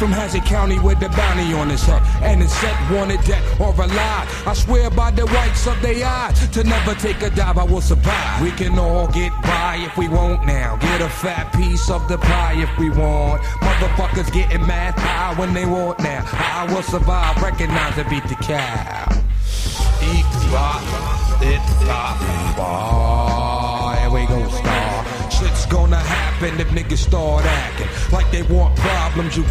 from Hazard County with the bounty on his head. And it's set, wanted, dead, or alive. I swear by the whites of their eyes, to never take a dive, I will survive. We can all get by if we won't now. Get a fat piece of the pie if we want. Motherfuckers getting mad high when they want now. I will survive, recognize and beat the cow. Eat rock, it pop, bar, and we gon' start. Shit's gonna happen if niggas start acting like they want problems. You